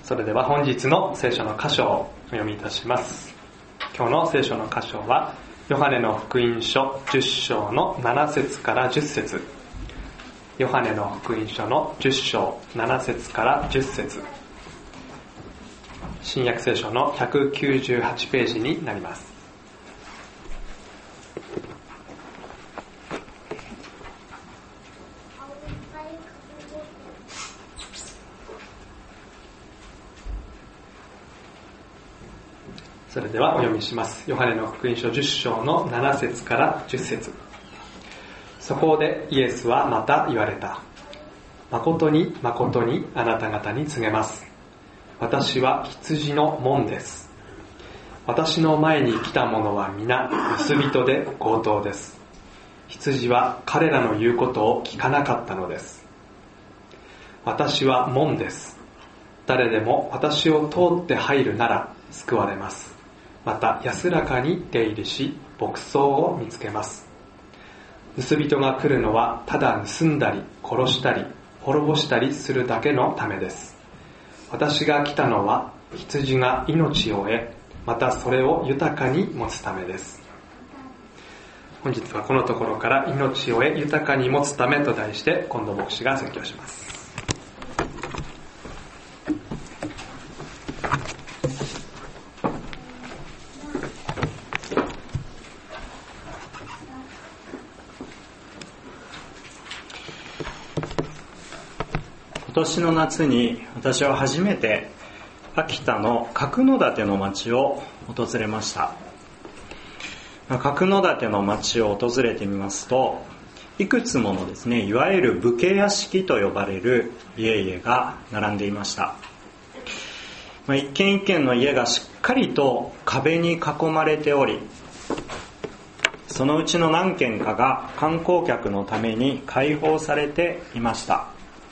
それでは本日の聖書の箇所をお読みいたします。今日の聖書の箇所はヨハネの福音書10章の7節から10節。ヨハネの福音書の10章7節から10節。新約聖書の198ページになります。それではお読みします。ヨハネの福音書10章の7節から10節。そこでイエスはまた言われた。誠に誠にあなた方に告げます。私は羊の門です。私の前に来た者は皆盗人で強盗です。羊は彼らの言うことを聞かなかったのです。私は門です。誰でも私を通って入るなら救われます。また安らかに出入りし牧草を見つけます。盗人が来るのはただ盗んだり殺したり滅ぼしたりするだけのためです。私が来たのは羊が命を得、またそれを豊かに持つためです。本日はこのところから命を得豊かに持つためと題して近藤牧師が説教します。 今年の夏に私は初めて秋田の角館の町を訪れました。角館の町を訪れてみますと、いくつものですね、いわゆる武家屋敷と呼ばれる家々が並んでいました。一軒一軒の家がしっかりと壁に囲まれており、そのうちの何軒かが観光客のために開放されていました。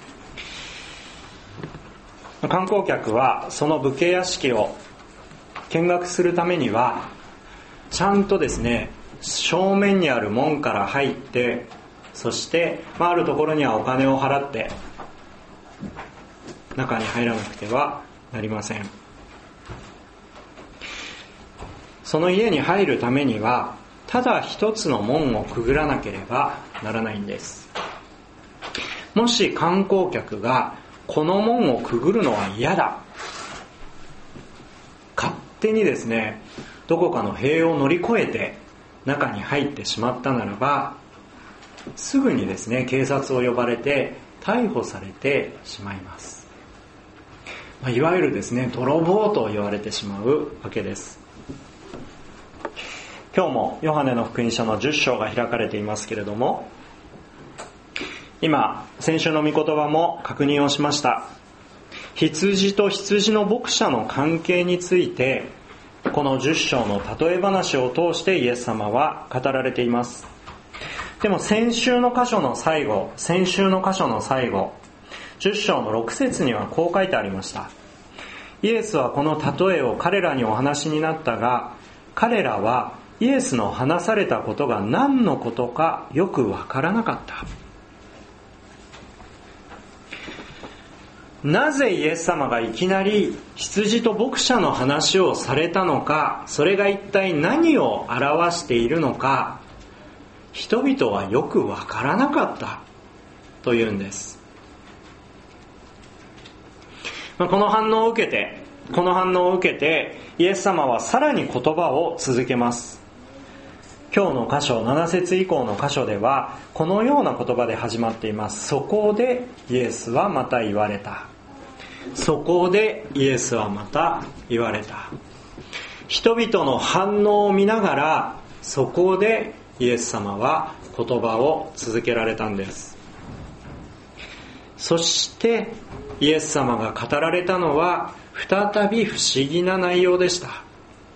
観光客はその武家屋敷を見学するためにはちゃんとですね、正面にある門から入って、そしてあるところにはお金を払って中に入らなくてはなりません。その家に入るためにはただ一つの門をくぐらなければならないんです。もし観光客がこの門をくぐるのは嫌だ、勝手にですね、どこかの塀を乗り越えて中に入ってしまったならば、すぐにですね、警察を呼ばれて逮捕されてしまいます。いわゆるですね、泥棒と言われてしまうわけです。今日もヨハネの福音書の10章が開かれていますけれども、今先週の御言葉も確認をしました。羊と羊の牧者の関係について、この10章の例え話を通してイエス様は語られています。でも先週の箇所の最後、10章の6節にはこう書いてありました。イエスはこの例えを彼らにお話になったが、彼らはイエスの話されたことが何のことかよくわからなかった。なぜイエス様がいきなり羊と牧者の話をされたのか、それが一体何を表しているのか、人々はよくわからなかったというんです。この反応を受けてイエス様はさらに言葉を続けます。今日の箇所7節以降の箇所ではこのような言葉で始まっています。そこでイエスはまた言われた。そこでイエスはまた言われた。人々の反応を見ながら、そこでイエス様は言葉を続けられたんです。そしてイエス様が語られたのは再び不思議な内容でした。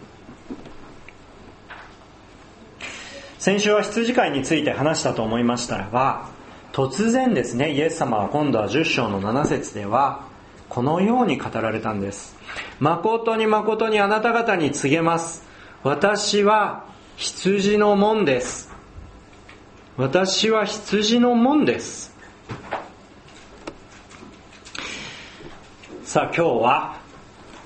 先週は羊飼いについて話したと思いましたらば、突然ですね、イエス様は今度は10章の7節ではこのように語られたんです。誠に誠にあなた方に告げます。私は羊の門です。私は羊の門です。さあ今日は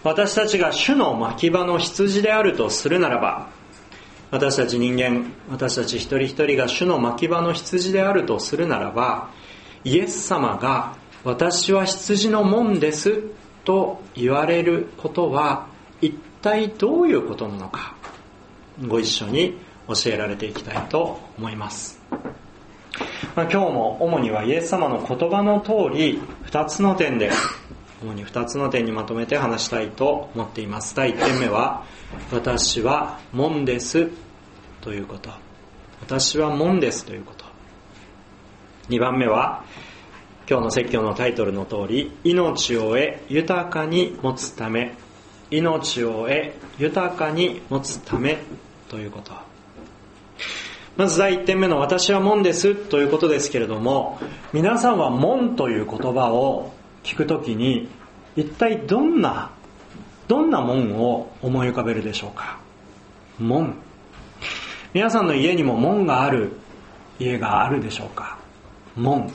私たちが主の牧場の羊であるとするならば、私たち人間、私たち一人一人が主の牧場の羊であるとするならば、イエス様が私は羊の門ですと言われることは一体どういうことなのか、ご一緒に教えられていきたいと思います。今日も主にはイエス様の言葉の通り2つの点にまとめて話したいと思っています。第1点目は、私は門ですということ。私は門ですということ。2番目は、今日の説教のタイトルの通り、命を得豊かに持つため、命を得豊かに持つためということ。まず第1点目の私は門ですということですけれども、皆さんは門という言葉を聞くときに一体どんな門を思い浮かべるでしょうか。門。皆さんの家にも門がある家があるでしょうか。門。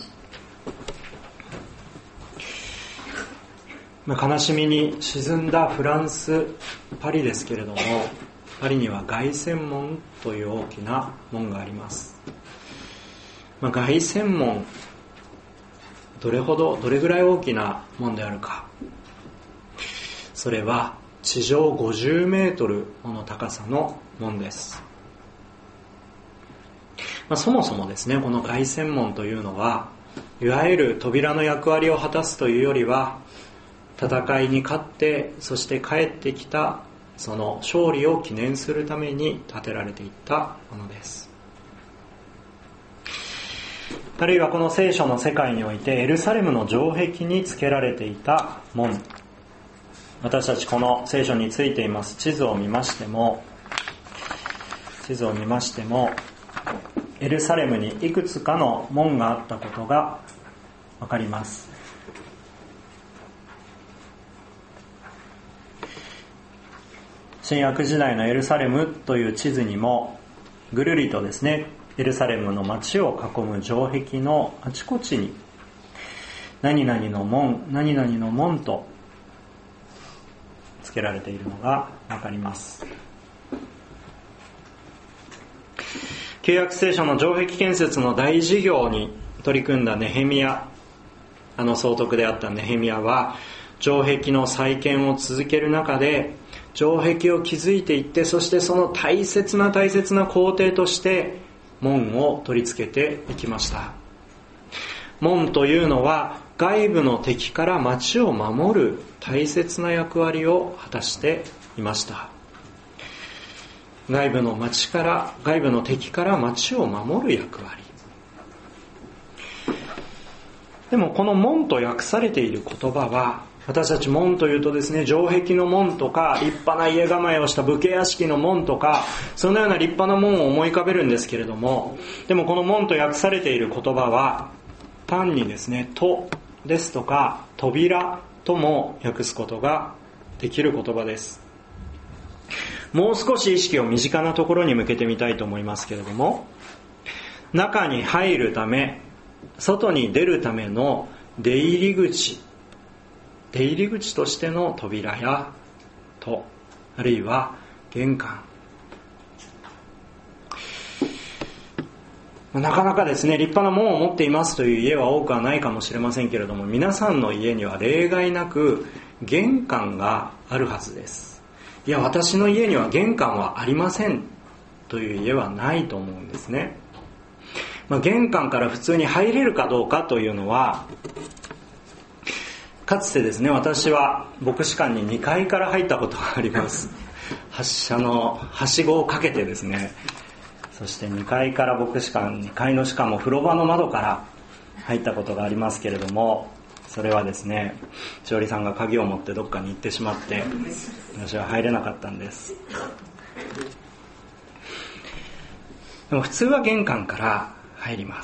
悲しみに沈んだフランス・パリですけれども、パリには凱旋門という大きな門があります。凱旋門、どれぐらい大きな門であるか。それは地上50メートルもの高さの門です。そもそもですね、この凱旋門というのは、いわゆる扉の役割を果たすというよりは、戦いに勝って、そして帰ってきたその勝利を記念するために建てられていったものです。あるいはこの聖書の世界においてエルサレムの城壁につけられていた門。私たちこの聖書についています地図を見ましても、エルサレムにいくつかの門があったことがわかります。新約時代のエルサレムという地図にもぐるりとですね、エルサレムの町を囲む城壁のあちこちに何々の門、何々の門と付けられているのがわかります。旧約聖書の城壁建設の大事業に取り組んだネヘミヤ、総督であったネヘミヤは城壁の再建を続ける中で城壁を築いていって、そしてその大切な工程として門を取り付けていきました。門というのは外部の敵から町を守る大切な役割を果たしていました。外部の敵から町を守る役割。でもこの門と訳されている言葉は、私たち門というとですね、城壁の門とか立派な家構えをした武家屋敷の門とか、そのような立派な門を思い浮かべるんですけれども、でもこの門と訳されている言葉は単にですね、戸ですとか扉とも訳すことができる言葉です。もう少し意識を身近なところに向けてみたいと思いますけれども、中に入るため、外に出るための出入り口としての扉や戸、あるいは玄関。なかなかですね、立派な門を持っていますという家は多くはないかもしれませんけれども、皆さんの家には例外なく玄関があるはずです。いや、私の家には玄関はありませんという家はないと思うんですね。玄関から普通に入れるかどうかというのは、かつてですね、私は牧師館に2階から入ったことがあります。発車のはしごをかけてですね、そして2階から牧師館、2階のしかも風呂場の窓から入ったことがありますけれども、それはですね、千織さんが鍵を持ってどっかに行ってしまって私は入れなかったんです。でも普通は玄関から入ります。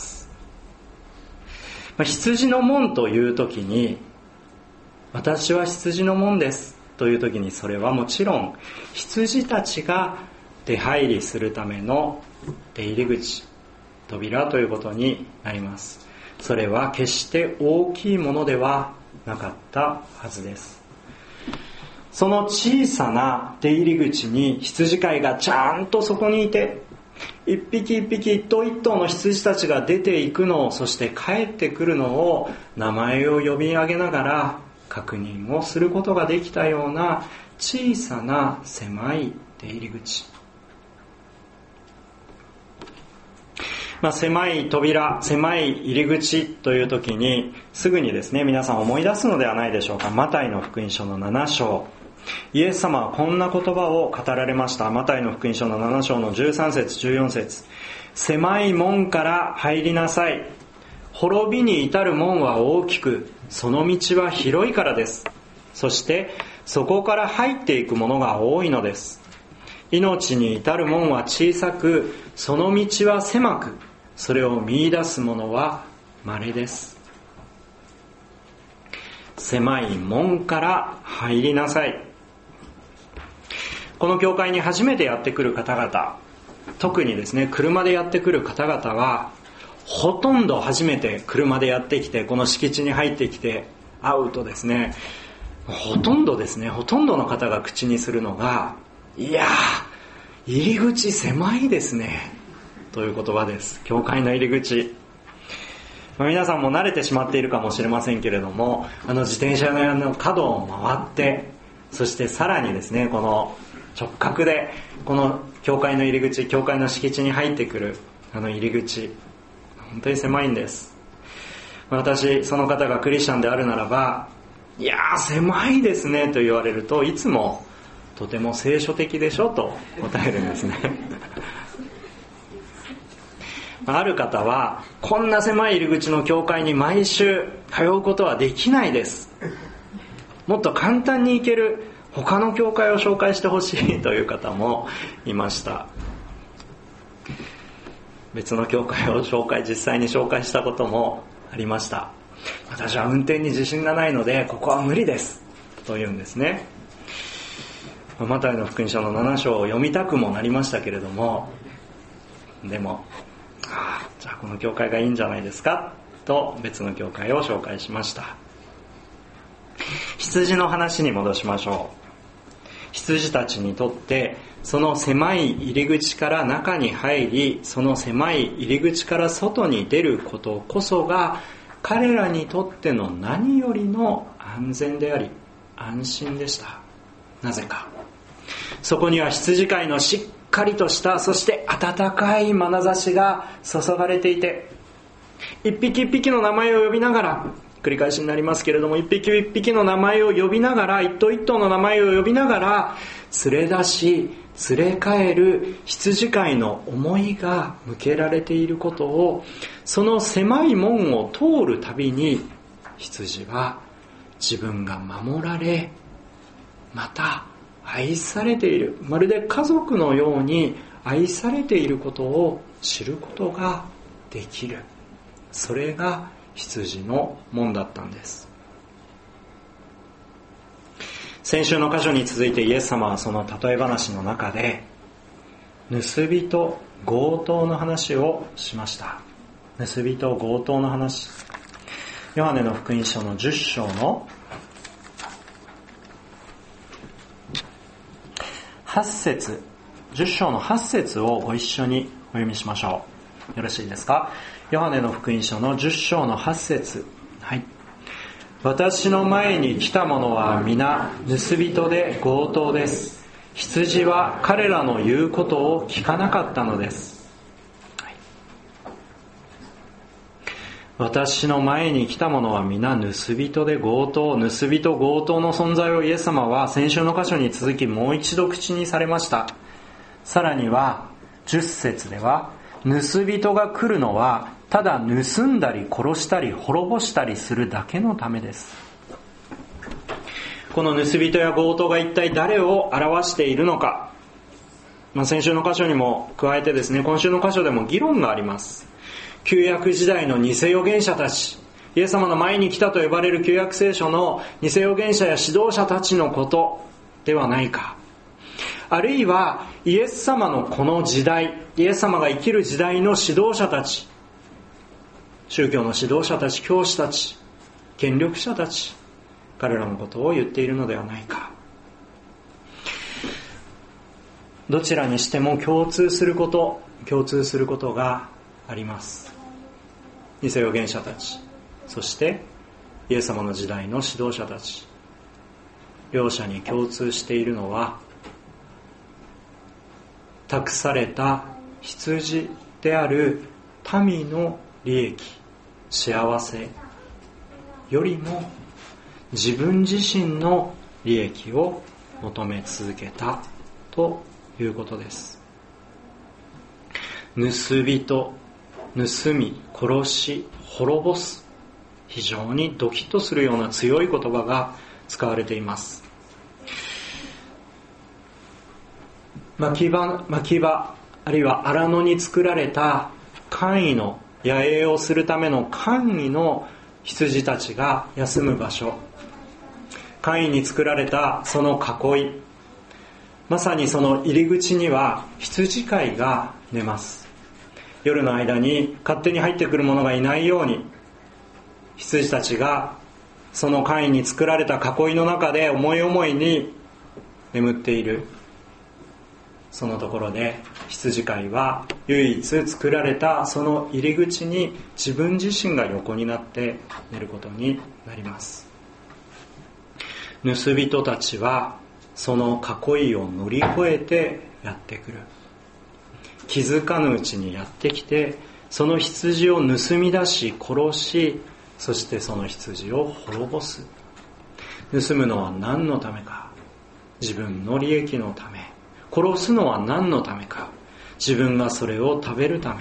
羊の門という時に、私は羊の門ですという時に、それはもちろん羊たちが出入りするための出入り口、扉ということになります。それは決して大きいものではなかったはずです。 その小さな出入り口に羊飼いがちゃんとそこにいて、一匹一匹一頭一頭の羊たちが出ていくのを、そして帰ってくるのを名前を呼び上げながら確認をすることができたような小さな狭い出入り口。狭い扉、狭い入り口という時にすぐにですね、皆さん思い出すのではないでしょうか。マタイの福音書の7章、イエス様はこんな言葉を語られました。マタイの福音書の7章の13節14節、狭い門から入りなさい。滅びに至る門は大きく、その道は広いからです。そしてそこから入っていくものが多いのです。命に至る門は小さく、その道は狭く、それを見出すものは稀です。狭い門から入りなさい。この教会に初めてやってくる方々、特にですね、車でやってくる方々は、ほとんど初めて車でやってきて、この敷地に入ってきて会うとですね、ほとんどの方が口にするのが、いやー、入り口狭いですね、という言葉です。教会の入り口。皆さんも慣れてしまっているかもしれませんけれども、自転車の角を回って、そしてさらにですね、この直角でこの教会の入り口、教会の敷地に入ってくる入り口、本当に狭いんです。私、その方がクリスチャンであるならば、いやー狭いですねと言われると、いつもとても聖書的でしょと答えるんですね。ある方は、こんな狭い入り口の教会に毎週通うことはできないです。もっと簡単に行ける他の教会を紹介してほしいという方もいました。別の教会を実際に紹介したこともありました。私は運転に自信がないのでここは無理ですと言うんですね。マタイの福音書の7章を読みたくもなりましたけれども、でもじゃあこの教会がいいんじゃないですかと別の教会を紹介しました。羊の話に戻しましょう。羊たちにとってその狭い入り口から中に入り、その狭い入り口から外に出ることこそが彼らにとっての何よりの安全であり安心でした。なぜか、そこには羊飼いのしっかりとした、そして温かい眼差しが注がれていて、一匹一匹の名前を呼びながら、繰り返しになりますけれども、一匹一匹の名前を呼びながら、一頭一頭の名前を呼びながら連れ出し連れ帰る羊飼いの思いが向けられていることを、その狭い門を通るたびに羊は自分が守られ、また愛されている、まるで家族のように愛されていることを知ることができる。それが羊の門だったんです。先週の箇所に続いてイエス様はその例え話の中で盗人強盗の話をしました。盗人強盗の話、ヨハネの福音書の10章の8節、10章の8節をご一緒にお読みしましょう。よろしいですか。ヨハネの福音書の10章の8節、はい。私の前に来た者は皆盗人で強盗です。羊は彼らの言うことを聞かなかったのです。はい、私の前に来た者は皆盗人で強盗。盗人強盗の存在をイエス様は先週の箇所に続きもう一度口にされました。さらには10節では、盗人が来るのはただ盗んだり殺したり滅ぼしたりするだけのためです。この盗人や強盗が一体誰を表しているのか、先週の箇所にも加えてですね、今週の箇所でも議論があります。旧約時代の偽預言者たち、イエス様の前に来たと呼ばれる旧約聖書の偽預言者や指導者たちのことではないか、あるいはイエス様のこの時代、イエス様が生きる時代の指導者たち、宗教の指導者たち、教師たち、権力者たち、彼らのことを言っているのではないか。 どちらにしても共通することがあります。偽預言者たち、そしてイエス様の時代の指導者たち、両者に共通しているのは、託された羊である民の利益、幸せよりも自分自身の利益を求め続けたということです。盗人、盗み、殺し、滅ぼす、非常にドキッとするような強い言葉が使われています。牧場あるいは荒野に作られた簡易の野営をするための簡易の羊たちが休む場所、簡易に作られたその囲い、まさにその入り口には羊飼いが寝ます。夜の間に勝手に入ってくる者がいないように、羊たちがその簡易に作られた囲いの中で思い思いに眠っている。そのところで羊飼いは唯一作られたその入り口に自分自身が横になって寝ることになります。盗人たちはその囲いを乗り越えてやってくる。気づかぬうちにやってきて、その羊を盗み出し殺し、そしてその羊を滅ぼす。盗むのは何のためか、自分の利益のため。殺すのは何のためか、自分がそれを食べるため。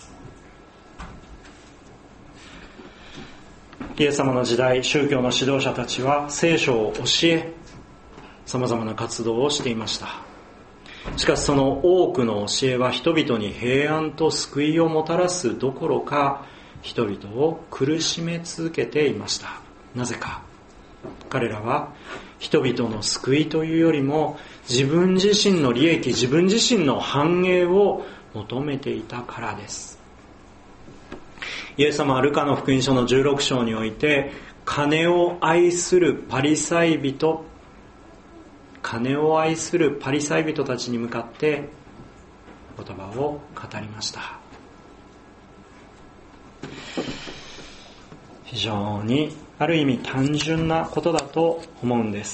イエス様の時代、宗教の指導者たちは聖書を教え、様々な活動をしていました。しかしその多くの教えは人々に平安と救いをもたらすどころか、人々を苦しめ続けていました。なぜか、彼らは人々の救いというよりも自分自身の利益、自分自身の繁栄を求めていたからです。イエス様はルカの福音書の16章において、金を愛するパリサイ人たちに向かって言葉を語りました。非常にある意味単純なことだと思うんです。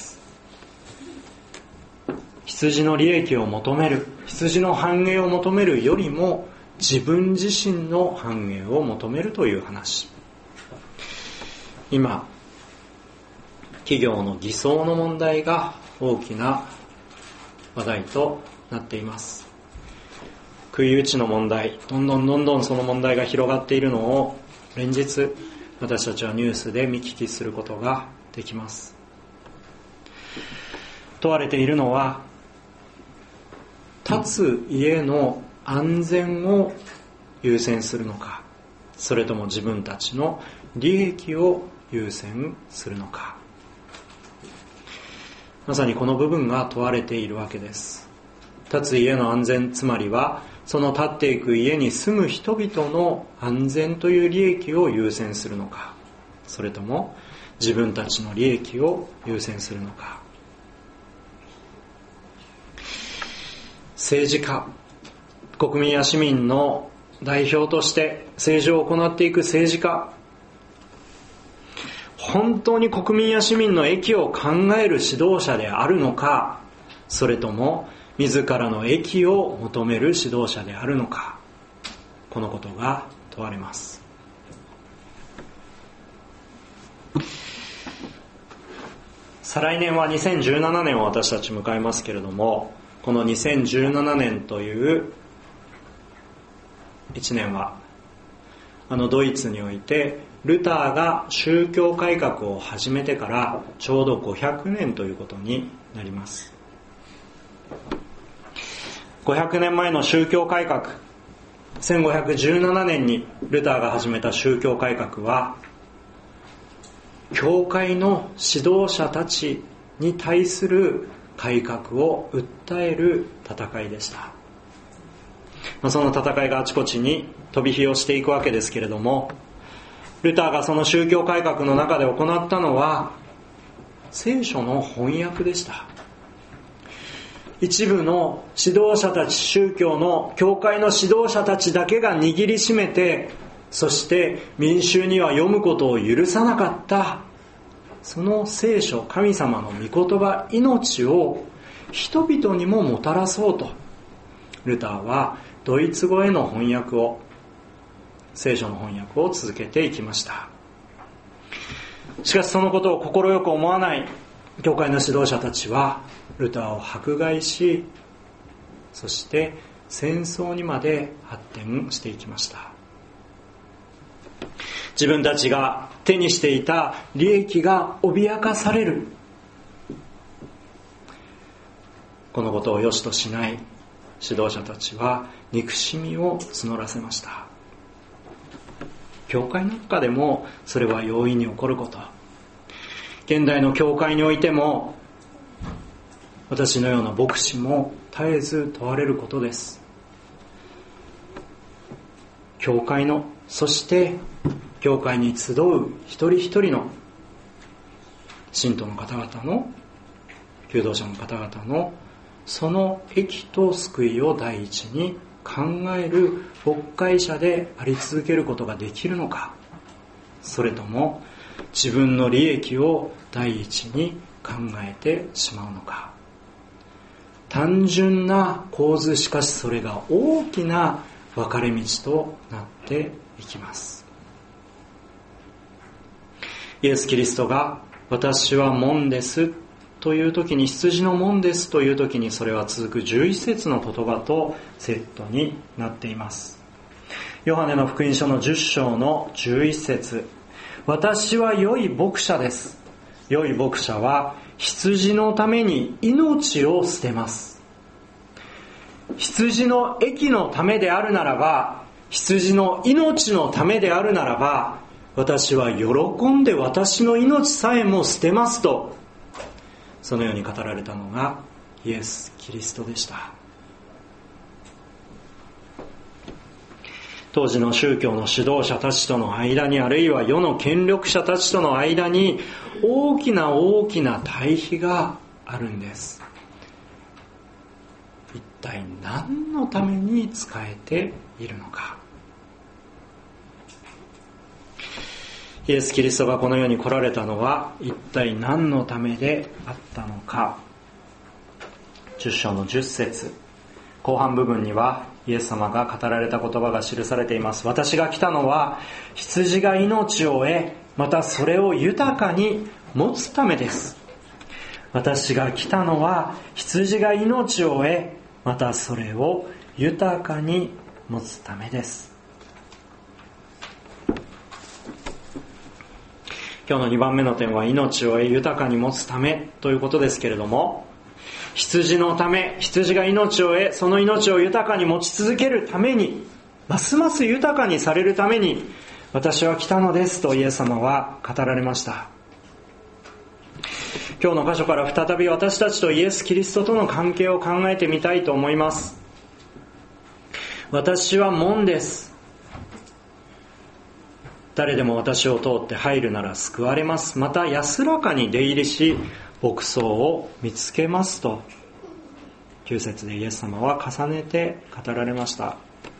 羊の利益を求める、羊の繁栄を求めるよりも自分自身の繁栄を求めるという話。今、企業の偽装の問題が大きな話題となっています。食い打ちの問題、どんどんその問題が広がっているのを連日私たちはニュースで見聞きすることができます。問われているのは、建つ家の安全を優先するのか、それとも自分たちの利益を優先するのか。まさにこの部分が問われているわけです。建つ家の安全、つまりはその建っていく家に住む人々の安全という利益を優先するのか、それとも自分たちの利益を優先するのか。政治家、国民や市民の代表として政治を行っていく政治家、本当に国民や市民の益を考える指導者であるのか、それとも自らの益を求める指導者であるのか、このことが問われます。再来年は2017年を私たち迎えますけれども、この2017年という1年はドイツにおいてルターが宗教改革を始めてからちょうど500年ということになります。500年前の宗教改革、1517年にルターが始めた宗教改革は、教会の指導者たちに対する改革を訴える戦いでした。その戦いがあちこちに飛び火をしていくわけですけれども、ルターがその宗教改革の中で行ったのは聖書の翻訳でした。 一部の指導者たち、宗教の教会の指導者たちだけが握りしめて、そして民衆には読むことを許さなかったその聖書、神様の御言葉、命を人々にももたらそうと、ルターはドイツ語への翻訳を、聖書の翻訳を続けていきました。しかしそのことを快く思わない教会の指導者たちはルターを迫害し、そして戦争にまで発展していきました。自分たちが手にしていた利益が脅かされる、このことを良しとしない指導者たちは憎しみを募らせました。教会の中でもそれは容易に起こること。現代の教会においても私のような牧師も絶えず問われることです。教会の、そして教会に集う一人一人の信徒の方々の、求道者の方々のその益と救いを第一に考える牧会者であり続けることができるのか、それとも自分の利益を第一に考えてしまうのか。単純な構図、しかしそれが大きな分かれ道となっていきます。イエス・キリストが私は門ですという時に、羊の門ですという時に、それは続く11節の言葉とセットになっています。ヨハネの福音書の10章の11節、私は良い牧者です。良い牧者は羊のために命を捨てます。羊の益のためであるならば、羊の命のためであるならば、私は喜んで私の命さえも捨てますと、そのように語られたのがイエス・キリストでした。当時の宗教の指導者たちとの間に、あるいは世の権力者たちとの間に大きな大きな対比があるんです。一体何のために仕えているのか。イエス・キリストがこの世に来られたのは一体何のためであったのか。10章の10節後半部分にはイエス様が語られた言葉が記されています。私が来たのは羊が命を得、またそれを豊かに持つためです。私が来たのは羊が命を得、またそれを豊かに持つためです。今日の2番目の点は、命を得、豊かに持つためということですけれども、羊のため、羊が命を得、その命を豊かに持ち続けるために、ますます豊かにされるために、私は来たのですとイエス様は語られました。今日の箇所から再び私たちとイエス・キリストとの関係を考えてみたいと思います。私は門です。誰でも私を通って入るなら救われます。また安らかに出入りし、牧草を見つけますと、9節でイエス様は重ねて語られました。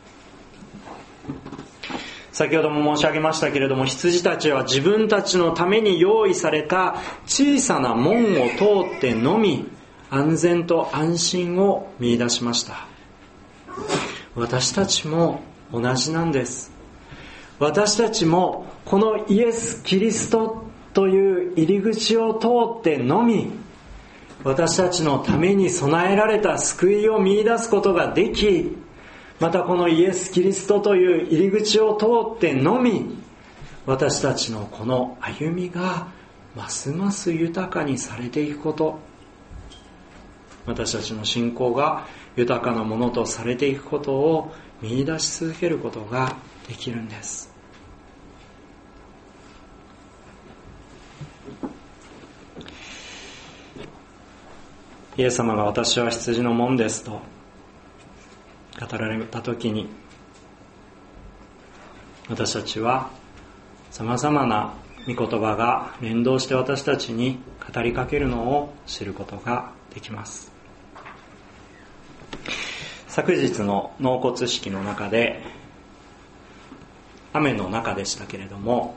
先ほども申し上げましたけれども、羊たちは自分たちのために用意された小さな門を通ってのみ、安全と安心を見出しました。私たちも同じなんです。私たちもこのイエス・キリストという入り口を通ってのみ、私たちのために備えられた救いを見出すことができ、またこのイエス・キリストという入り口を通ってのみ、私たちのこの歩みがますます豊かにされていくこと、私たちの信仰が豊かなものとされていくことを見出し続けることができるんです。イエス様が私は羊の門ですと語られたときに、私たちはさまざまな御言葉が連動して私たちに語りかけるのを知ることができます。 昨日の納骨式の中で雨の中でしたけれども、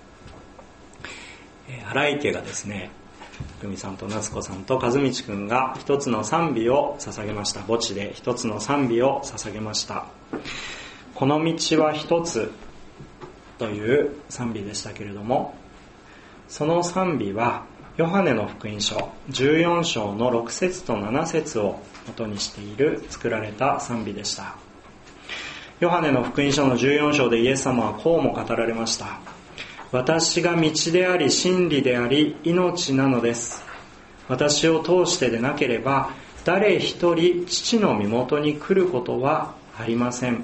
荒井家がですね、久美さんと夏子さんと和道くんが一つの賛美を捧げました。墓地で一つの賛美を捧げました。この道は一つという賛美でしたけれども、その賛美はヨハネの福音書14章の6節と7節を元にしている作られた賛美でした。ヨハネの福音書の14章でイエス様はこうも語られました。私が道であり真理であり命なのです。私を通してでなければ誰一人父の身元に来ることはありません。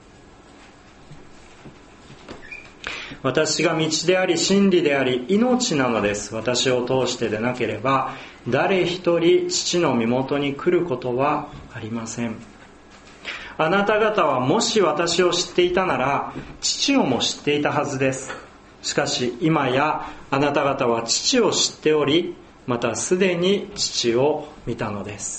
私が道であり真理であり命なのです。私を通してでなければ誰一人父の身元に来ることはありません。あなた方はもし私を知っていたなら父をも知っていたはずです。しかし今やあなた方は父を知っており、またすでに父を見たのです。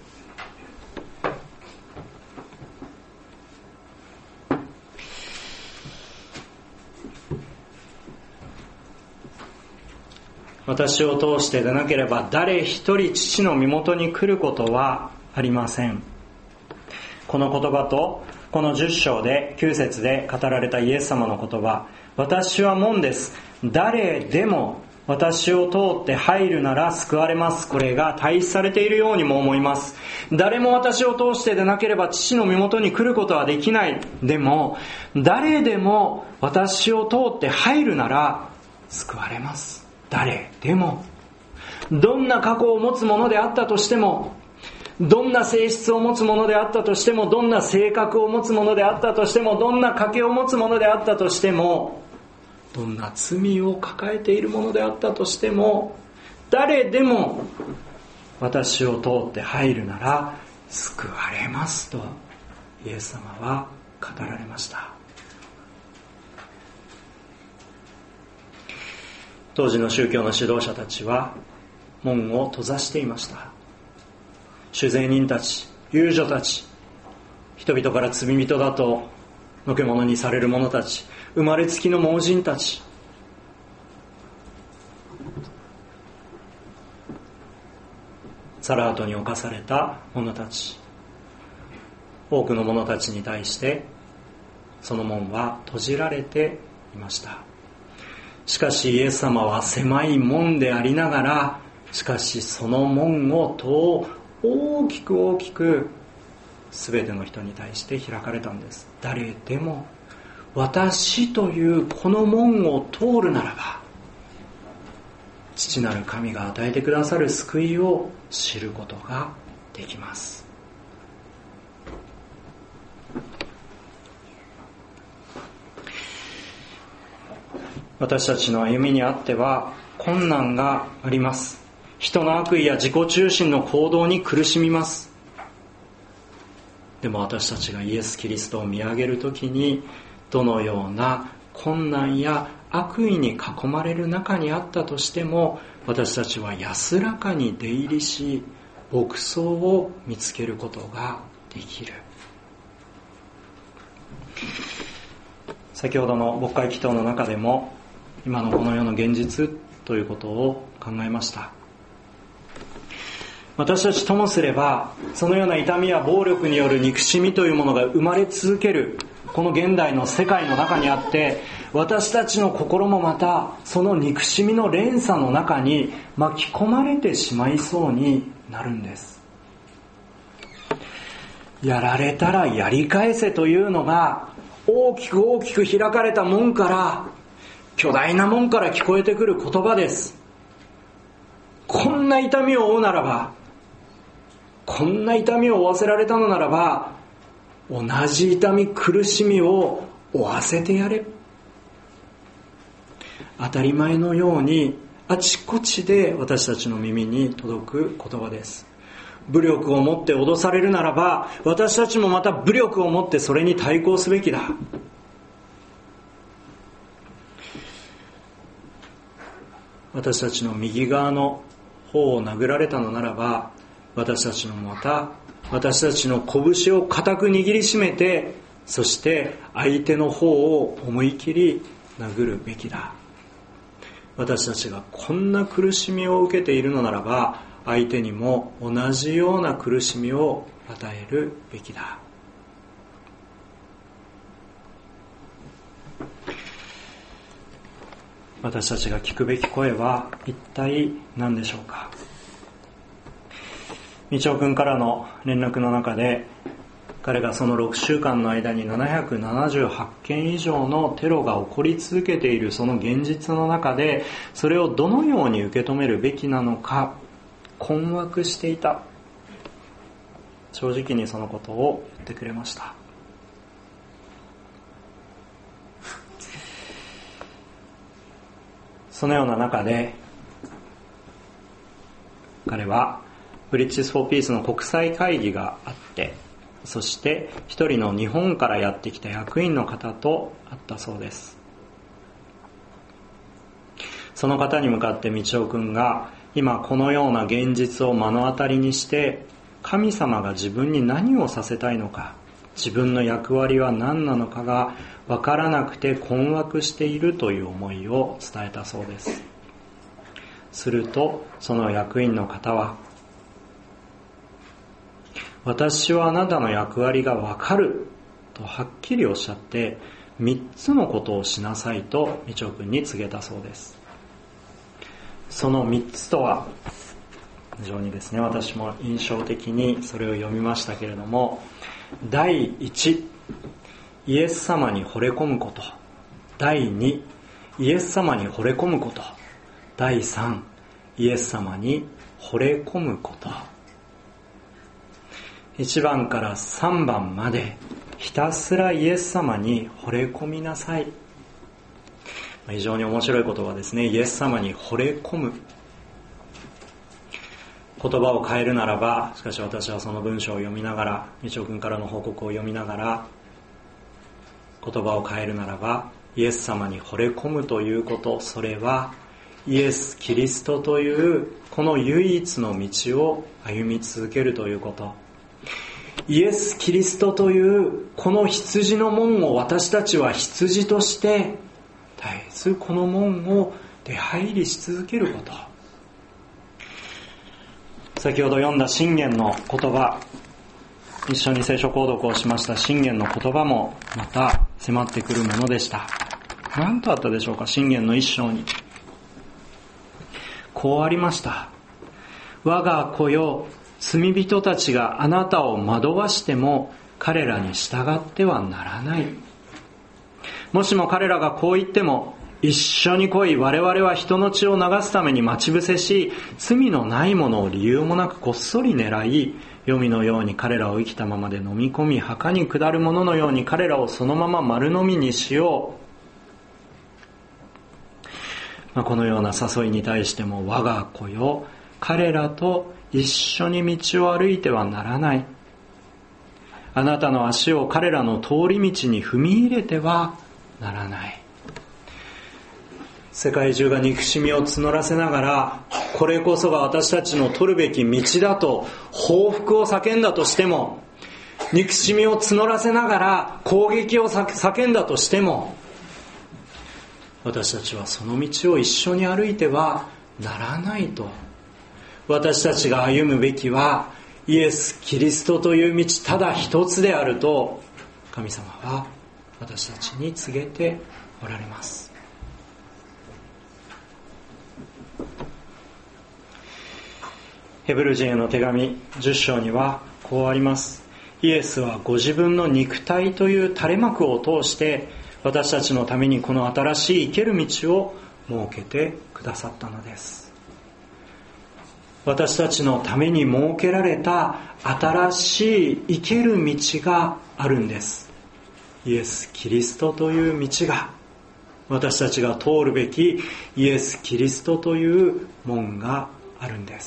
私を通してでなければ誰一人父の身元に来ることはありません。この言葉とこの10章で9節で語られたイエス様の言葉、私は門です。誰でも私を通って入るなら救われます。これが対比されているようにも思います。誰も私を通してでなければ父の身元に来ることはできない。でも誰でも私を通って入るなら救われます。誰でも、どんな過去を持つ者であったとしても、どんな性質を持つ者であったとしても、どんな性格を持つ者であったとしても、どんな家系を持つ者であったとしても、どんな罪を抱えている者であったとしても、誰でも私を通って入るなら救われますとイエス様は語られました。当時の宗教の指導者たちは門を閉ざしていました。主税人たち、遊女たち、人々から罪人だとのけ者にされる者たち、生まれつきの盲人たち、サラートに侵された者たち、多くの者たちに対してその門は閉じられていました。しかしイエス様は狭い門でありながら、しかしその門を大きく全ての人に対して開かれたんです。誰でも私というこの門を通るならば、父なる神が与えてくださる救いを知ることができます。私たちの歩みにあっては困難があります。人の悪意や自己中心の行動に苦しみます。でも私たちがイエス・キリストを見上げるときに、どのような困難や悪意に囲まれる中にあったとしても、私たちは安らかに出入りし、牧草を見つけることができる。先ほどの牧会祈祷の中でも、今のこの世の現実ということを考えました。私たちともすれば、そのような痛みや暴力による憎しみというものが生まれ続けるこの現代の世界の中にあって、私たちの心もまたその憎しみの連鎖の中に巻き込まれてしまいそうになるんです。やられたらやり返せというのが大きく開かれた門から、巨大な門から聞こえてくる言葉です。こんな痛みを負うならば、こんな痛みを負わせられたのならば、同じ痛み苦しみを負わせてやれ。当たり前のようにあちこちで私たちの耳に届く言葉です。武力を持って脅されるならば、私たちもまた武力を持ってそれに対抗すべきだ。私たちの右側の方を殴られたのならば、私たちもまた私たちの拳を固く握りしめて、そして相手の方を思い切り殴るべきだ。私たちがこんな苦しみを受けているのならば、相手にも同じような苦しみを与えるべきだ。私たちが聞くべき声は一体何でしょうか。みちおくんからの連絡の中で、彼がその6週間の間に778件以上のテロが起こり続けているその現実の中で、それをどのように受け止めるべきなのか困惑していた。正直にそのことを言ってくれました。そのような中で、彼はブリッジス・フォー・ピースの国際会議があって、そして一人の日本からやってきた役員の方と会ったそうです。その方に向かって道夫君が、今このような現実を目の当たりにして、神様が自分に何をさせたいのか、自分の役割は何なのかが分からなくて困惑しているという思いを伝えたそうです。するとその役員の方は、私はあなたの役割が分かるとはっきりおっしゃって、3つのことをしなさいとみちおくんに告げたそうです。その3つとは、非常にですね、私も印象的にそれを読みましたけれども、第1、イエス様に惚れ込むこと。第2、イエス様に惚れ込むこと。第3、イエス様に惚れ込むこと。1番から3番までひたすらイエス様に惚れ込みなさい。非常に面白い言葉ですね。イエス様に惚れ込む。言葉を変えるならば、しかし私はその文章を読みながら、みちおくんからの報告を読みながら、言葉を変えるならば、イエス様に惚れ込むということ、それはイエス・キリストというこの唯一の道を歩み続けるということ。イエス・キリストというこの羊の門を私たちは羊として絶えずこの門を出入りし続けること。先ほど読んだ箴言の言葉、一緒に聖書購読をしました箴言の言葉もまた迫ってくるものでした。何とあったでしょうか。箴言の一章にこうありました。我が子よ、罪人たちがあなたを惑わしても彼らに従ってはならない。もしも彼らがこう言っても、一緒に来い、我々は人の血を流すために待ち伏せし、罪のないものを理由もなくこっそり狙い、黄泉のように彼らを生きたままで飲み込み、墓に下るもののように彼らをそのまま丸飲みにしよう。このような誘いに対しても、我が子よ、彼らと一緒に道を歩いてはならない。あなたの足を彼らの通り道に踏み入れてはならない。世界中が憎しみを募らせながら、これこそが私たちの取るべき道だと報復を叫んだとしても、憎しみを募らせながら攻撃を叫んだとしても、私たちはその道を一緒に歩いてはならないと。私たちが歩むべきはイエス・キリストという道ただ一つであると、神様は私たちに告げておられます。ヘブル人への手紙10章にはこうあります。イエスはご自分の肉体という垂れ幕を通して私たちのためにこの新しい生ける道を設けてくださったのです。私たちのために設けられた新しい生ける道があるんです。イエス・キリストという道が、私たちが通るべきイエス・キリストという門があるんです。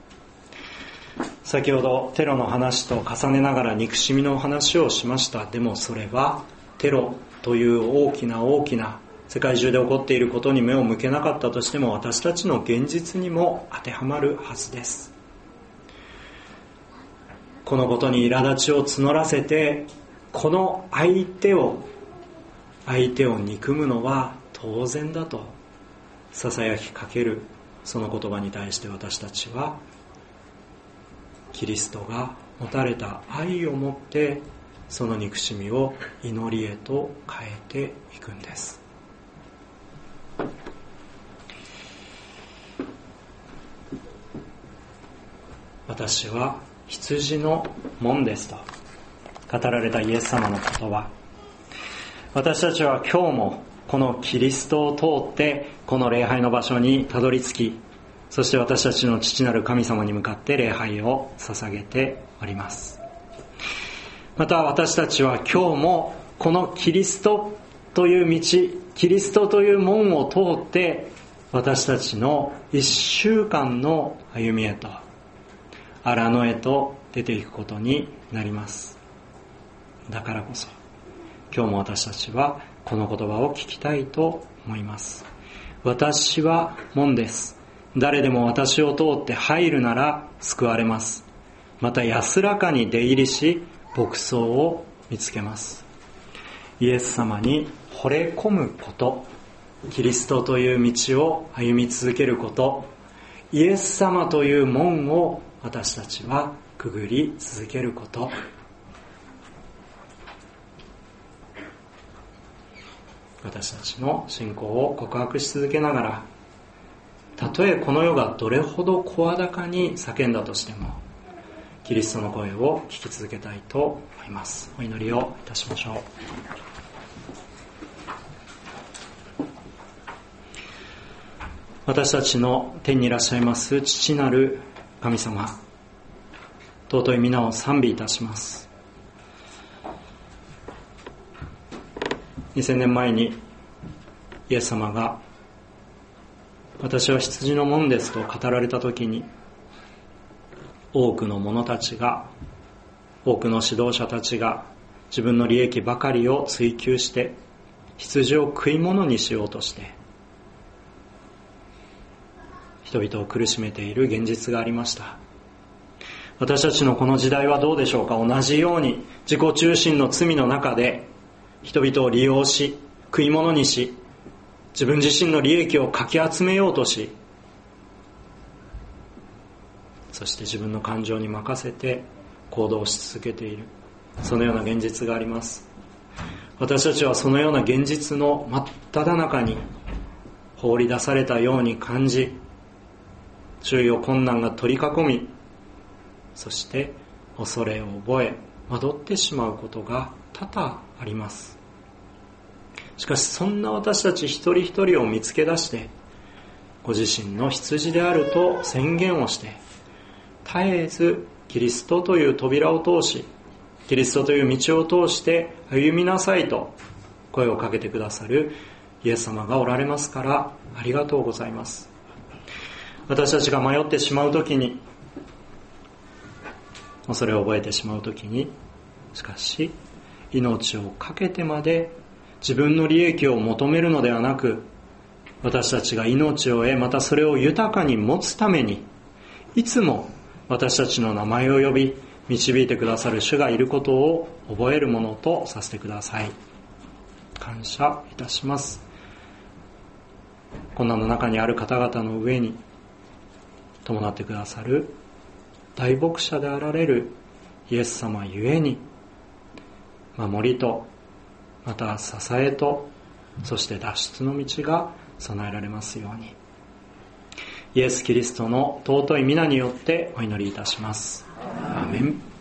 先ほどテロの話と重ねながら憎しみの話をしました。でもそれはテロという大きな世界中で起こっていることに目を向けなかったとしても、私たちの現実にも当てはまるはずです。 このことに苛立ちを募らせて、この相手を憎むのは当然だとささやきかけるその言葉に対して、私たちはキリストが持たれた愛を持ってその憎しみを祈りへと変えていくんです。私は羊の門ですと語られたイエス様の言葉、私たちは今日もこのキリストを通ってこの礼拝の場所にたどり着き、そして私たちの父なる神様に向かって礼拝を捧げております。また私たちは今日もこのキリストという道、キリストという門を通って私たちの1週間の歩みへと荒野へと出ていくことになります。だからこそ今日も私たちはこの言葉を聞きたいと思います。私は門です。誰でも私を通って入るなら救われます。また安らかに出入りし牧草を見つけます。イエス様に惚れ込むこと、キリストという道を歩み続けること、イエス様という門を私たちはくぐり続けること、私たちの信仰を告白し続けながら、たとえこの世がどれほど声高に叫んだとしてもキリストの声を聞き続けたいと思います。お祈りをいたしましょう。私たちの天にいらっしゃいます父なる神様、尊い皆を賛美いたします。2000年前にイエス様が私は羊の門ですと語られた時に、多くの者たちが、多くの指導者たちが自分の利益ばかりを追求して羊を食い物にしようとして人々を苦しめている現実がありました。私たちのこの時代はどうでしょうか。同じように自己中心の罪の中で人々を利用し食い物にし、自分自身の利益をかき集めようとし、そして自分の感情に任せて行動し続けている、そのような現実があります。私たちはそのような現実の真っ只中に放り出されたように感じ、周囲を困難が取り囲み、そして恐れを覚え惑ってしまうことが多々あります。しかしそんな私たち一人一人を見つけ出して、ご自身の羊であると宣言をして、絶えずキリストという扉を通し、キリストという道を通して歩みなさいと声をかけてくださるイエス様がおられますから、ありがとうございます。私たちが迷ってしまうときに、恐れを覚えてしまうときに、しかし命を懸けてまで自分の利益を求めるのではなく、私たちが命を得、またそれを豊かに持つために、いつも私たちの名前を呼び導いてくださる主がいることを覚えるものとさせてください。感謝いたします。困難の中にある方々の上に伴ってくださる大牧者であられるイエス様ゆえに、守りとまた支えと、そして脱出の道が備えられますように、イエス・キリストの尊い皆によってお祈りいたします。アーメン。